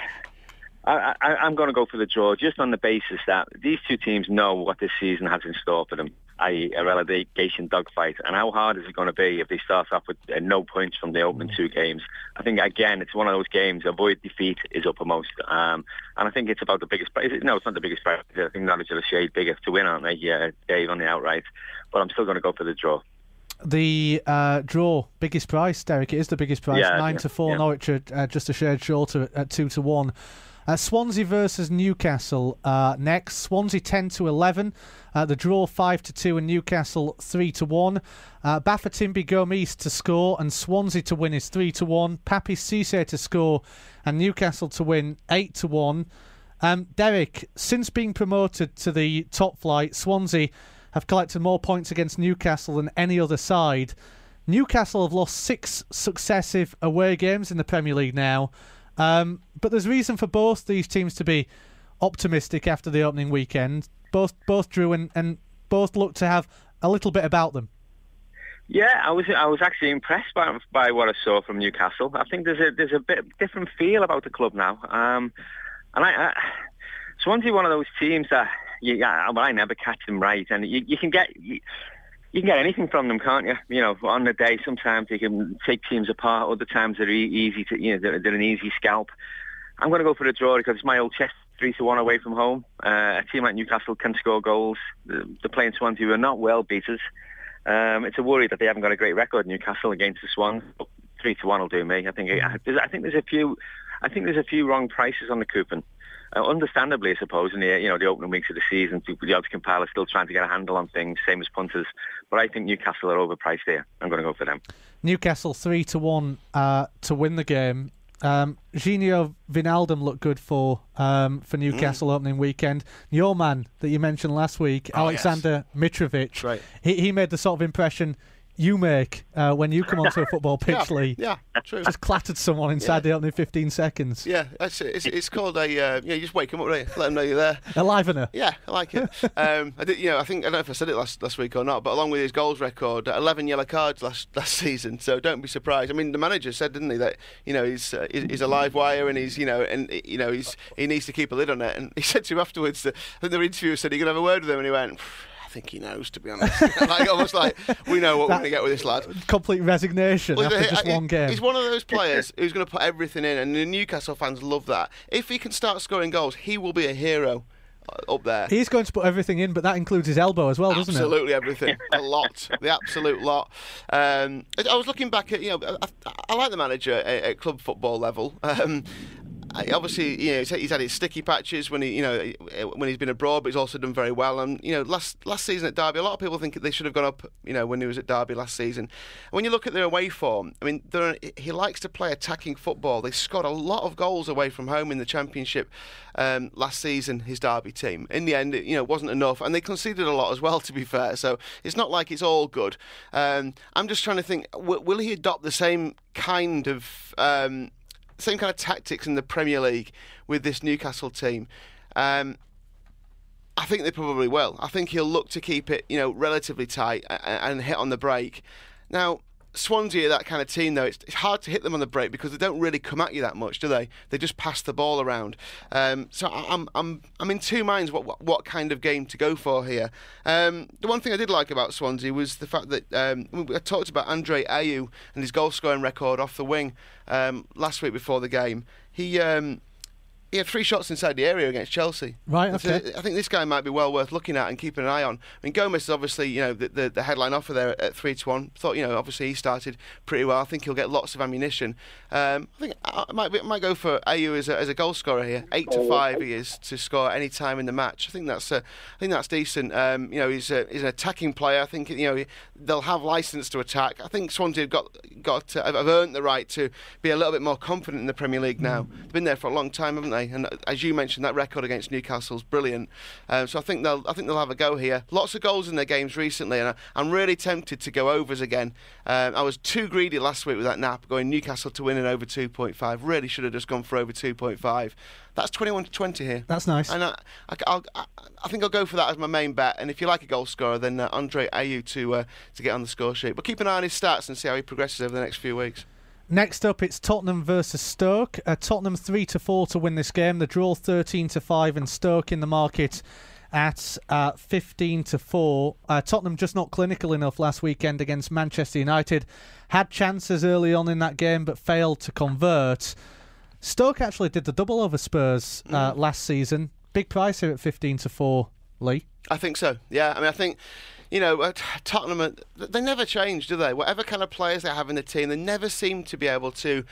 I, I, I'm going to go for the draw, just on the basis that these two teams know what this season has in store for them, that is a relegation dogfight. And how hard is it going to be if they start off with uh, no points from the opening two games? I think, again, it's one of those games, avoid defeat is uppermost. Um, and I think it's about the biggest prize. No, it's not the biggest prize. I think Norwich are a shade bigger to win, aren't they? Yeah, Dave, on the outright. But I'm still going to go for the draw. The uh, draw, biggest price, Derek, it is the biggest price. Yeah, Nine yeah, to four, yeah. Norwich are uh, just a shade shorter at two to one. Uh, Swansea versus Newcastle uh, next. Swansea ten to eleven. Uh, the draw five to two and Newcastle three to one. Uh, Bafétimbi Gomis to score and Swansea to win is three to one. Papi Cissé to score and Newcastle to win eight to one. Um, Derek, since being promoted to the top flight, Swansea have collected more points against Newcastle than any other side. Newcastle have lost six successive away games in the Premier League now. Um, but there's reason for both these teams to be optimistic after the opening weekend. Both both drew and, and both look to have a little bit about them. Yeah, I was I was actually impressed by by what I saw from Newcastle. I think there's a there's a bit different feel about the club now. Um, and I, I Swansea, one of those teams that you, yeah, well, I never catch them right, and you, you can get. You, You can get anything from them, can't you? You know, on the day, sometimes they can take teams apart. Other times they're e- easy to, you know, they're, they're an easy scalp. I'm going to go for the draw because it's my old chest, three to one away from home. Uh, a team like Newcastle can score goals. They're playing Swansea, who are not well beaters. Um, it's a worry that they haven't got a great record, Newcastle, against the Swans. Three to one will do me. I think. I think there's a few. I think there's a few wrong prices on the coupon. Uh, understandably, I suppose, in the you know the opening weeks of the season, the odds compiler still trying to get a handle on things, same as punters. But I think Newcastle are overpriced here. I'm going to go for them. Newcastle three to one uh, to win the game. Um, Gino Wijnaldum looked good for um, for Newcastle mm. opening weekend. Your man that you mentioned last week, oh, Alexander yes. Mitrovic, right. he, he made the sort of impression you make uh, when you come onto a football pitch, yeah, Lee. Yeah, true. Just clattered someone inside yeah. the opening fifteen seconds. Yeah, that's it. It's, it's called a. Uh, you know, you just wake them up, right? Let them know you're there. A livener. Yeah, I like it. um, I did. You know, I think I don't know if I said it last last week or not, but along with his goals record, eleven yellow cards last last season. So don't be surprised. I mean, the manager said, didn't he, that you know he's uh, he's a live wire and he's you know and you know he's he needs to keep a lid on it. And he said to him afterwards, that, I think the interviewer said, "Are you gonna have a word with him?" And he went, I think he knows, to be honest. Like almost like we know what that, we're going to get with this lad. Complete resignation well, after just he, one game. He's one of those players who's going to put everything in, and the Newcastle fans love that. If he can start scoring goals, he will be a hero up there. He's going to put everything in, but that includes his elbow as well, doesn't Absolutely it? Absolutely everything. A lot. The absolute lot. Um, I was looking back at, you know, I, I like the manager at, at club football level. Um, Obviously, you know, he's had his sticky patches when he, you know, when he's been abroad, but he's also done very well. And you know, last last season at Derby, a lot of people think they should have gone up, you know, when he was at Derby last season. When you look at their away form, I mean, he likes to play attacking football. They scored a lot of goals away from home in the Championship um, last season. His Derby team, in the end, it, you know, wasn't enough, and they conceded a lot as well. To be fair, so it's not like it's all good. Um, I'm just trying to think: w- will he adopt the same kind of um, same kind of tactics in the Premier League with this Newcastle team? Um, I think they probably will. I think he'll look to keep it, you know, relatively tight and, and hit on the break. Now, Swansea are that kind of team, though. It's, it's hard to hit them on the break because they don't really come at you that much, do they? They just pass the ball around. Um, so I, I'm I'm I'm in two minds what, what what kind of game to go for here. Um, the one thing I did like about Swansea was the fact that um, I talked about Andre Ayew and his goal scoring record off the wing um, last week before the game. He. Um, He had three shots inside the area against Chelsea. Right, okay. So I think this guy might be well worth looking at and keeping an eye on. I mean, Gomez is obviously, you know, the, the, the headline offer there at three to one. Thought, you know, obviously he started pretty well. I think he'll get lots of ammunition. Um, I think I might, I might go for Ayew as a, as a goal scorer here. Eight to five he is to score any time in the match. I think that's uh, I think that's decent. Um, you know, he's a, he's an attacking player. I think, you know, they'll have license to attack. I think Swansea have got got uh, have earned the right to be a little bit more confident in the Premier League now. They've been there for a long time, haven't they? And as you mentioned, that record against Newcastle's brilliant. Um, so I think they'll I think they'll have a go here. Lots of goals in their games recently, and I, I'm really tempted to go overs again. Um, I was too greedy last week with that nap, going Newcastle to win in over two point five. Really should have just gone for over two point five. That's twenty-one to twenty here. That's nice. And I, I, I'll, I, I think I'll go for that as my main bet. And if you like a goal scorer, then uh, Andre Ayew to uh, to get on the score sheet. But keep an eye on his stats and see how he progresses over the next few weeks. Next up, it's Tottenham versus Stoke. Uh, Tottenham three to four to win this game. The draw thirteen to five, and Stoke in the market at uh, fifteen to four. Uh, Tottenham just not clinical enough last weekend against Manchester United. Had chances early on in that game, but failed to convert. Stoke actually did the double over Spurs uh, mm. last season. Big price here at fifteen to four, Lee. I think so. Yeah, I mean, I think. You know, Tottenham, they never change, do they? Whatever kind of players they have in the team, they never seem to be able to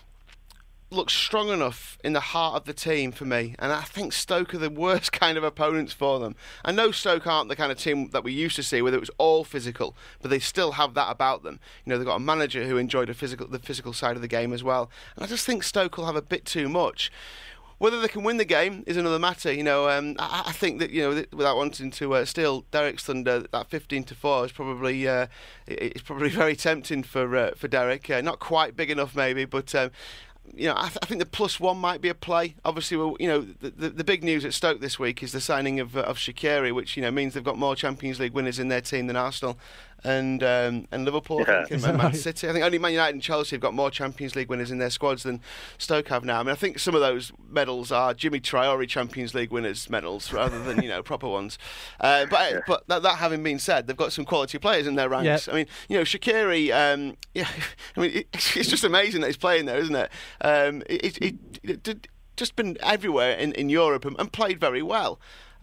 look strong enough in the heart of the team for me. And I think Stoke are the worst kind of opponents for them. I know Stoke aren't the kind of team that we used to see, where it was all physical, but they still have that about them. You know, they've got a manager who enjoyed a physical, the physical side of the game as well. And I just think Stoke will have a bit too much. Whether they can win the game is another matter. You know, um, I, I think that, you know, without wanting to uh, steal Derek's thunder, that fifteen to four is probably uh, it's probably very tempting for uh, for Derek. Uh, not quite big enough, maybe, but. Um, You know, I, th- I think the plus one might be a play. Obviously, well, you know, the, the the big news at Stoke this week is the signing of uh, of Shaqiri, which, you know, means they've got more Champions League winners in their team than Arsenal and um, and Liverpool, yeah. I think, and Man City. I think only Man United and Chelsea have got more Champions League winners in their squads than Stoke have now. I mean, I think some of those medals are Jimmy Traore Champions League winners medals rather than, you know, proper ones. Uh, but yeah. but that, that having been said, they've got some quality players in their ranks. Yeah. I mean, you know, Shaqiri. Um, yeah, I mean, it, it's just amazing that he's playing there, isn't it? Um, it, it, it, it, it just been everywhere in, in Europe and, and played very well.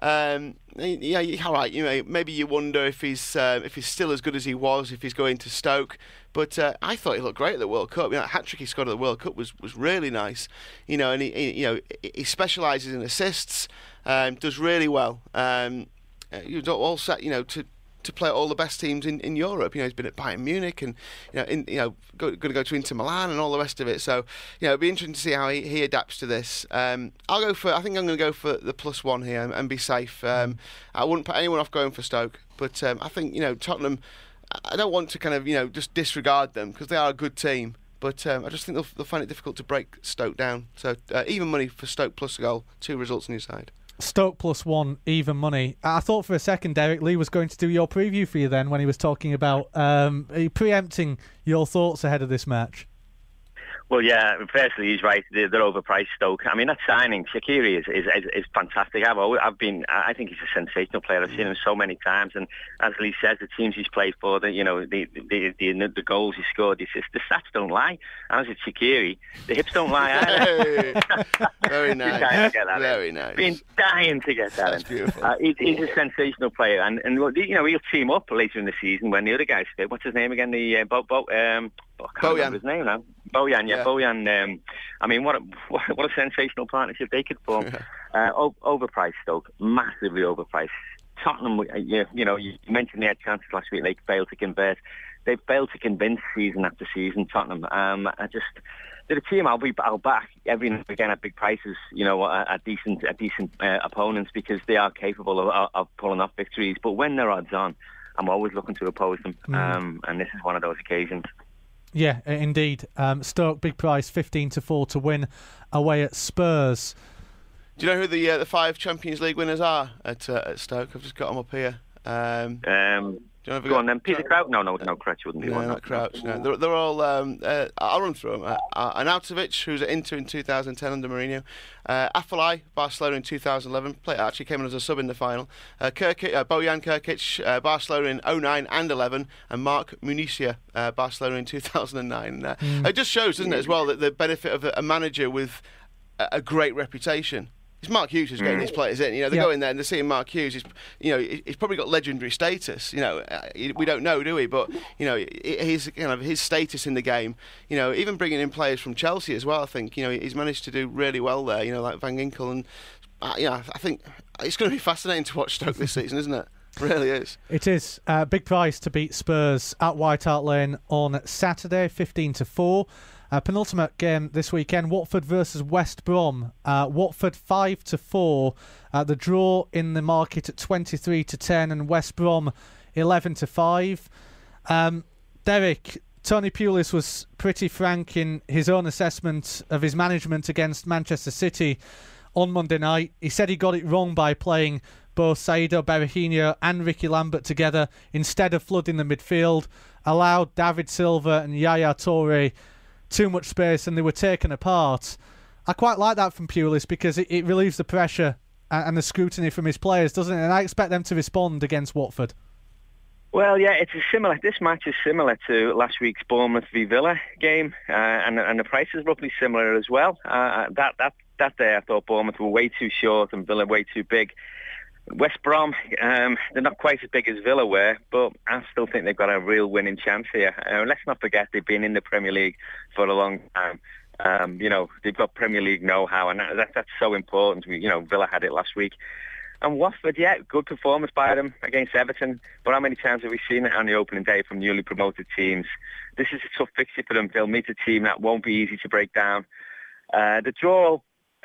Um, yeah, you- all right. You know, maybe you wonder if he's uh, if he's still as good as he was if he's going to Stoke. But uh, I thought he looked great at the World Cup. You know, that hat trick he scored at the World Cup was, was really nice. You know, and he, he you know he specialises in assists. Um, does really well. Um, you don't all set. You know to. to play at all the best teams in, in Europe. You know, he's been at Bayern Munich and, you know, in, you know, going to go to Inter Milan and all the rest of it. So, you know, it'll be interesting to see how he, he adapts to this. Um, I'll go for, I think I'm going to go for the plus one here and, and be safe. Um, I wouldn't put anyone off going for Stoke, but um, I think, you know, Tottenham, I don't want to kind of, you know, just disregard them because they are a good team. But um, I just think they'll, they'll find it difficult to break Stoke down. So uh, even money for Stoke plus a goal, two results on your side. Stoke plus one, even money. I thought for a second Derek Lee was going to do your preview for you then when he was talking about um, preempting your thoughts ahead of this match. Well, yeah, firstly, he's right. They're, they're overpriced, Stoke. I mean, that signing, Shaqiri, is, is, is, is fantastic. I've, always, I've been, I think he's a sensational player. I've seen him so many times. And as Lee says, the teams he's played for, the, you know, the, the, the, the goals he scored, the assists, the stats don't lie. And as a Shaqiri, the hips don't lie either. Very nice. Dying to get that Very in. nice. Been dying to get that That's in. beautiful. Uh, he, he's a sensational player. And, and, you know, he'll team up later in the season when the other guys fit. What's his name again? The uh, Bo, Bo, um, I can't remember his name now. Bojan, yeah, yeah. Bojan. Um, I mean, what a what, what a sensational partnership they could form. uh, o- overpriced Stoke, massively overpriced. Tottenham, you, you know, you mentioned they had chances last week. They failed to convert. They failed to convince season after season. Tottenham. Um, I just they're a team I'll be I'll back every now and again at big prices. You know, at, at decent at decent uh, opponents because they are capable of, of pulling off victories. But when they're odds on, I'm always looking to oppose them. Mm. Um, and this is one of those occasions. Yeah, indeed. Um, Stoke, big price, fifteen to four to win away at Spurs. Do you know who the uh, the five Champions League winners are at, uh, at Stoke? I've just got them up here. Um, um, do you know go on then. Peter Crouch? No, no, no, Crouch wouldn't be no, one. not Crouch. No, they're, they're all. Um, uh, I'll run through them. Uh, uh, Arnautovic, who's at Inter in two thousand ten under Mourinho. Uh, Afellay, Barcelona in two thousand eleven. Play, actually came in as a sub in the final. Uh, Kirkic, uh, Bojan Kirkic, uh, Barcelona in oh nine and eleven, and Mark Municia, uh, Barcelona in two thousand nine. Uh, mm. It just shows, doesn't it, as well, that the benefit of a, a manager with a, a great reputation. It's Mark Hughes who's getting mm. these players in. You know, they yeah. go in there and they're seeing Mark Hughes. He's, you know, he's probably got legendary status. You know, we don't know, do we? But you know, his kind of his status in the game. You know, even bringing in players from Chelsea as well. I think you know he's managed to do really well there. You know, like Van Ginkel and uh, yeah, I think it's going to be fascinating to watch Stoke this season, isn't it? It really is. It is. Uh, big price to beat Spurs at White Hart Lane on Saturday, fifteen to four. Uh, penultimate game this weekend, Watford versus West Brom. Uh, Watford five to four. Uh, the draw in the market at twenty-three to ten, and West Brom eleven to five. Um, Derek, Tony Pulis was pretty frank in his own assessment of his management against Manchester City on Monday night. He said he got it wrong by playing both Saido Berahino and Ricky Lambert together instead of flooding the midfield, allowed David Silva and Yaya Toure too much space and they were taken apart. I quite like that from Pulis because it, it relieves the pressure and, and the scrutiny from his players, doesn't it? And I expect them to respond against Watford. Well, yeah, it's a similar. This match is similar to last week's Bournemouth v Villa game, uh, and and the price is roughly similar as well. Uh, that that that day, I thought Bournemouth were way too short and Villa way too big. West Brom, um, they're not quite as big as Villa were, but I still think they've got a real winning chance here. Uh, let's not forget they've been in the Premier League for a long time. Um, you know, they've got Premier League know-how, and that, that, that's so important. You know, Villa had it last week. And Watford, yeah, good performance by them against Everton, but how many times have we seen it on the opening day from newly promoted teams? This is a tough fixture for them. They'll meet a team that won't be easy to break down. Uh, the draw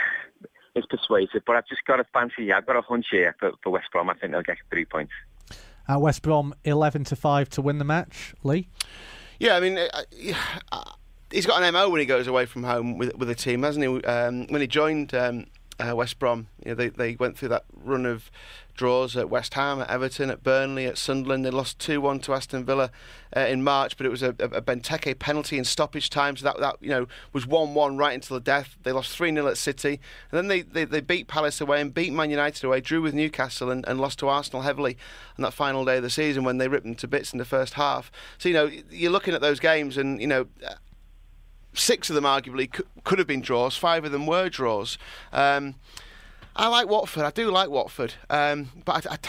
is persuasive, but I've just got a fancy. I've got a hunch here for, for West Brom. I think they'll get three points. Uh, West Brom eleven to five to win the match. Lee? Yeah, I mean, uh, uh, he's got an M O when he goes away from home with with a team, hasn't he? Um, when he joined um, uh, West Brom, you know, they they went through that run of draws at West Ham, at Everton, at Burnley, at Sunderland. They lost two one to Aston Villa uh, in March, but it was a, a Benteke penalty in stoppage time, so that, that you know was one one right until the death. They lost three nil at City, and then they, they, they beat Palace away and beat Man United away, drew with Newcastle and, and lost to Arsenal heavily on that final day of the season when they ripped them to bits in the first half. So, you know, you're looking at those games and, you know, six of them arguably could, could have been draws, five of them were draws. Um, I like Watford. I do like Watford. Um, but I,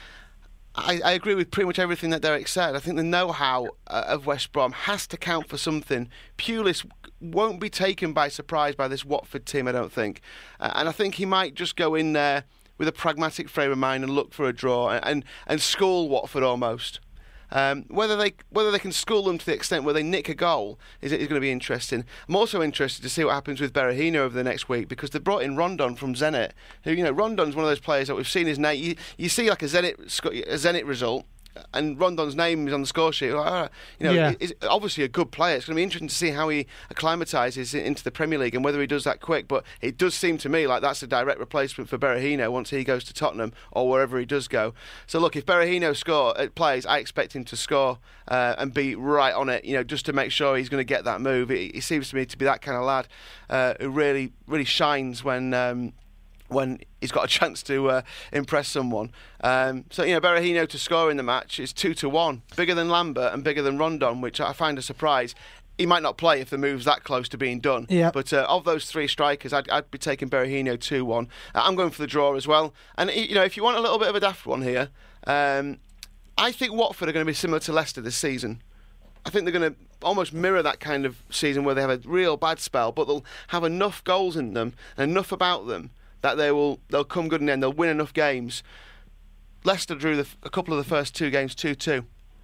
I, I agree with pretty much everything that Derek said. I think the know-how uh, of West Brom has to count for something. Pulis won't be taken by surprise by this Watford team, I don't think. Uh, and I think he might just go in there with a pragmatic frame of mind and look for a draw and, and, and school Watford almost. Um, whether they whether they can school them to the extent where they nick a goal is, is going to be interesting. I'm also interested to see what happens with Berahino over the next week, because they brought in Rondon from Zenit, who, you know, Rondon's one of those players that we've seen his name. You, you see like a Zenit a Zenit result, and Rondon's name is on the score sheet. Like, ah, you know, Yeah. he's obviously a good player. It's going to be interesting to see how he acclimatises into the Premier League and whether he does that quick. But it does seem to me like that's a direct replacement for Berahino once he goes to Tottenham or wherever he does go. So look, if Berahino score uh, plays, I expect him to score uh, and be right on it. You know, just to make sure he's going to get that move. He, he seems to me to be that kind of lad uh, who really, really shines when. Um, when he's got a chance to uh, impress someone. Um, so, you know, Berahino to score in the match is two to one. Bigger than Lambert and bigger than Rondon, which I find a surprise. He might not play if the move's that close to being done. Yeah. But uh, of those three strikers, I'd, I'd be taking Berahino two one. Uh, I'm going for the draw as well. And, you know, if you want a little bit of a daft one here, um, I think Watford are going to be similar to Leicester this season. I think they're going to almost mirror that kind of season where they have a real bad spell, but they'll have enough goals in them and enough about them that they will they'll come good in the end. They'll win enough games. Leicester drew the, a couple of the first two games two two.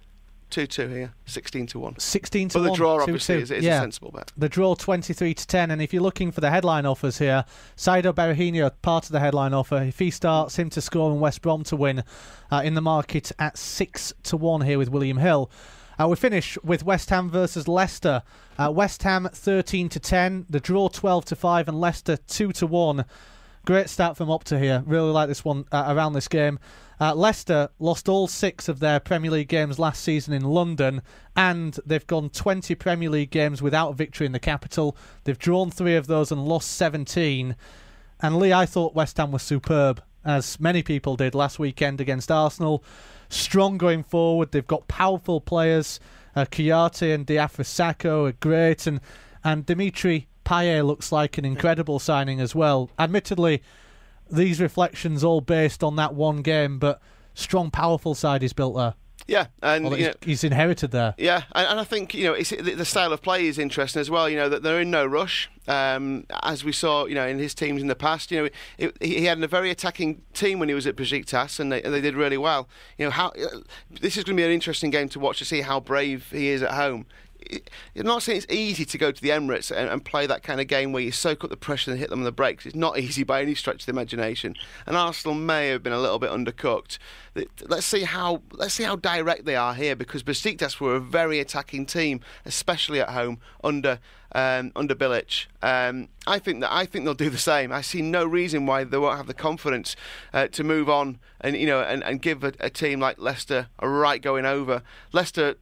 two two here, sixteen to one. sixteen to one. But the draw, two, obviously, two. is, is yeah. a sensible bet. The draw twenty-three to ten, and if you're looking for the headline offers here, Saido Berahino, part of the headline offer. If he starts, him to score and West Brom to win uh, in the market at six to one here with William Hill. Uh, we finish with West Ham versus Leicester. Uh, West Ham thirteen to ten, the draw twelve to five, and Leicester two to one. Great start from Opta here. Really like this one uh, around this game. Uh, Leicester lost all six of their Premier League games last season in London, and they've gone twenty Premier League games without a victory in the capital. They've drawn three of those and lost seventeen. And Lee, I thought West Ham was superb, as many people did last weekend against Arsenal. Strong going forward. They've got powerful players. Uh, Kouyaté and Diafra Sakho are great, and and Dimitri Payet looks like an incredible signing as well. Admittedly, these reflections all based on that one game, but strong, powerful side he's built there. Yeah, and Well, you he's, know, he's inherited there. Yeah, and, and I think, you know, it's, the, the style of play is interesting as well. You know, that they're in no rush, um, as we saw, you know, in his teams in the past. You know, it, he had a very attacking team when he was at Besiktas, and they, and they did really well. You know, how this is going to be an interesting game to watch to see how brave he is at home. I'm not saying it's easy to go to the Emirates and, and play that kind of game where you soak up the pressure and hit them on the brakes. It's not easy by any stretch of the imagination. And Arsenal may have been a little bit undercooked. Let's see how let's see how direct they are here, because Besiktas were a very attacking team, especially at home under um, under Bilic. Um, I think that I think they'll do the same. I see no reason why they won't have the confidence uh, to move on and you know and, and give a, a team like Leicester a right going over. Leicester.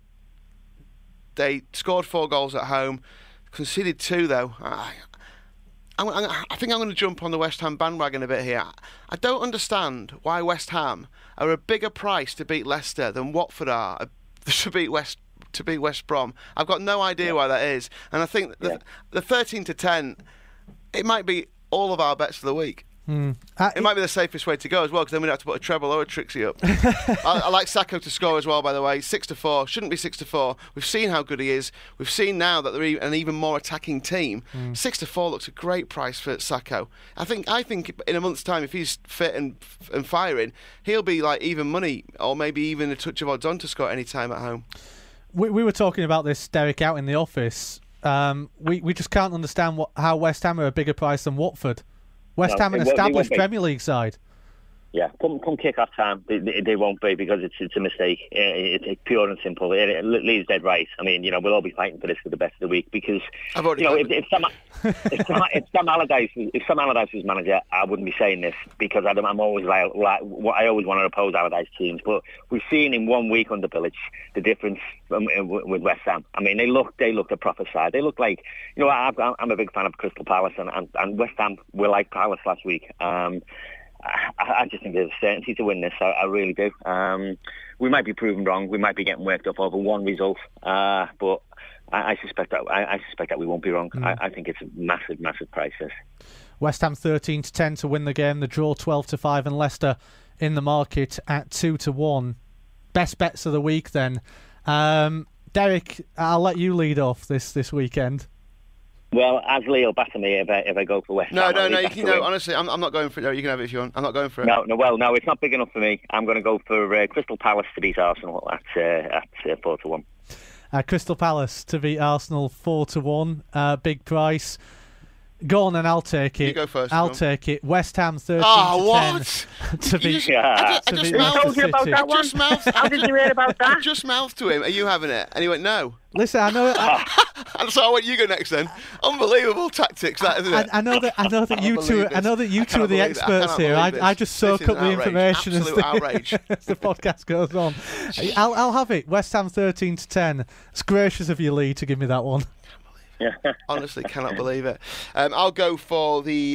They scored four goals at home, conceded two though. I, I, I think I'm going to jump on the West Ham bandwagon a bit here. I don't understand why West Ham are a bigger price to beat Leicester than Watford are to beat West to beat West Brom. I've got no idea yeah. why that is, and I think the, yeah. the thirteen to ten, it might be all of our bets for the week. Mm. Uh, it might be the safest way to go as well, because then we don't have to put a treble or a Trixie up. I, I like Sakho to score as well, by the way. Six to four shouldn't be six to four. We've seen how good he is. We've seen now that they're an even more attacking team. Mm. Six to four looks a great price for Sakho. I think. I think in a month's time, if he's fit and and firing, he'll be like even money, or maybe even a touch of odds on to score any time at home. We we were talking about this, Derek, out in the office. Um, we we just can't understand what how West Ham are a bigger price than Watford. West no, Ham, an established Premier League side. Yeah, come come kick-off time, they, they, they won't be, because it's it's a mistake. It, it's pure and simple. It, it, Lee's dead right. I mean, you know, we'll all be fighting for this for the best of the week, because I've already you know, if, if Sam if Sam, if Sam Allardyce if Sam Allardyce was manager, I wouldn't be saying this, because I'm, I'm always like, like I always want to oppose Allardyce teams. But we've seen in one week under Bilic the difference with West Ham. I mean, they look they look a proper side. They look like, you know, I've, I'm a big fan of Crystal Palace, and, and, and West Ham were like Palace last week. Um, I, I just think there's a certainty to win this. I, I really do. Um, we might be proven wrong. We might be getting worked up over one result, uh, but I, I suspect that I, I suspect that we won't be wrong. Mm. I, I think it's a massive, massive price. This. West Ham thirteen to ten to win the game. The draw twelve to five, and Leicester in the market at two to one. Best bets of the week then. Um, Derek, I'll let you lead off this this weekend. Well, as Leo batter me if I, if I go for West No, Ham. no, I'll no. leave You that can, to no. him. Honestly, I'm, I'm not going for it. No, you can have it if you want. I'm not going for it. No, no. Well, no, it's not big enough for me. I'm going to go for uh, Crystal Palace to beat Arsenal at uh, at uh, four to one. Uh, Crystal Palace to beat Arsenal four to one. Uh, big price. Go on and I'll take it. You go first. I'll Tom. take it. West Ham thirteen Oh, to what? ten to You beat. just, Yeah. I just, I To just beat mouthed. Leicester told you about City. that one. Just mouthed. How did you hear about I that? just mouthed to him. Are you having it? And he went no. Listen, I know. I, And so I went, you go next then. Unbelievable tactics, that isn't I, it? I know that I know that I you can't two. believe I know that you this. I two are cannot the believe it. I experts cannot here. I, believe I this. just This soak is up the an outrage. information as Absolute the, outrage. as the podcast goes on. I'll I'll have it. West Ham thirteen to ten. It's gracious of you, Lee, to give me that one. Honestly, cannot believe it. Um, I'll go for the.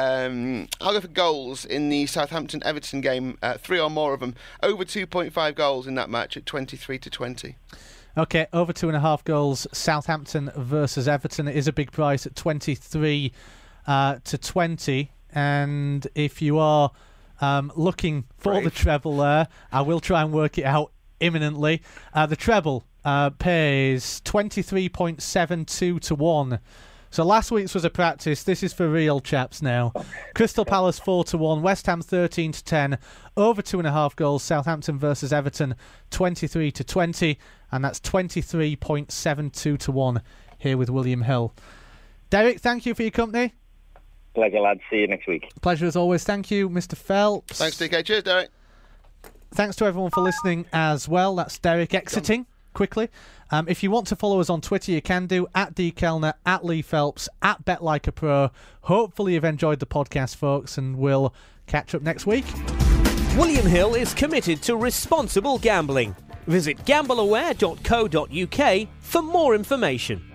Um, I'll go for goals in the Southampton Everton game. Uh, three or more of them. Over two point five goals in that match at twenty-three to twenty. Okay, over two and a half goals. Southampton versus Everton. It is a big price at twenty-three uh, to twenty. And if you are um, looking for Brave. the treble there, I will try and work it out imminently. Uh, the treble uh, pays twenty-three point seven two to one. So last week's was a practice. This is for real, chaps, now. Crystal Palace four to one, West Ham thirteen to ten, over two and a half goals. Southampton versus Everton twenty-three to twenty, and that's twenty-three point seven two to one here with William Hill. Derek, thank you for your company. Pleasure, lads. See you next week. Pleasure as always. Thank you, Mister Phelps. Thanks, D K. Cheers, Derek. Thanks to everyone for listening as well. That's Derek exiting quickly. Um, if you want to follow us on Twitter, you can do at D Kellner, at Lee Phelps, at Bet Like a Pro. Hopefully you've enjoyed the podcast, folks, and we'll catch up next week. William Hill is committed to responsible gambling. Visit gamble aware dot co dot uk for more information.